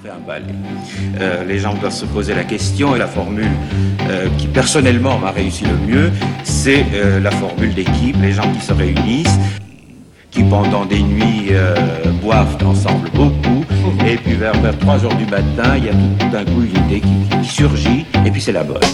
fait un ballet. Les gens doivent se poser la question et la formule qui personnellement m'a réussi le mieux, c'est la formule d'équipe, les gens qui se réunissent, qui pendant des nuits boivent ensemble beaucoup, et puis vers 3 heures du matin, il y a tout d'un coup une idée qui surgit, et puis c'est la bonne.